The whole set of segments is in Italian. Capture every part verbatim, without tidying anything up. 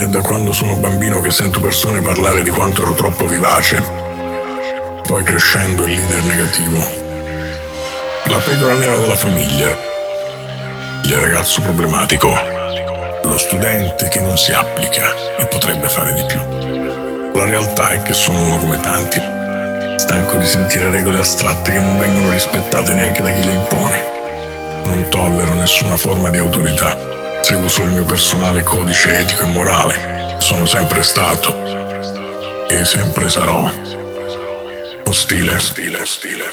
È da quando sono bambino che sento persone parlare di quanto ero troppo vivace. Poi crescendo il leader negativo. La pecora nera della famiglia. Il ragazzo problematico. Lo studente che non si applica e potrebbe fare di più. La realtà è che sono uno come tanti, stanco di sentire regole astratte che non vengono rispettate neanche da chi le impone. Non tollero nessuna forma di autorità, seguo solo il mio personale codice etico e morale. Sono sempre stato e sempre sarò ostile, ostile, ostile.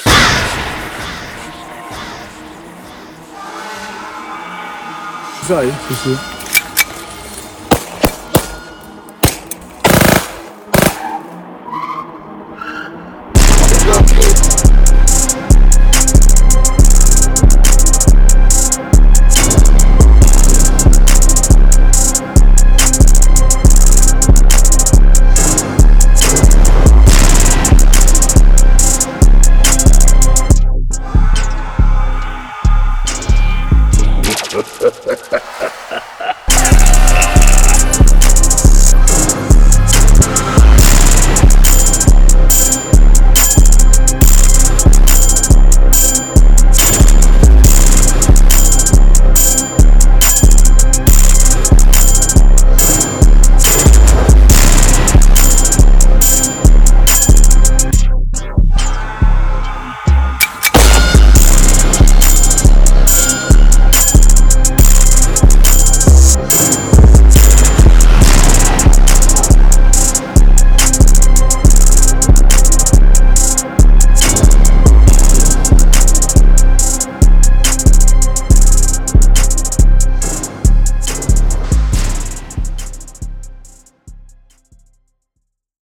Sai? Sì, sì.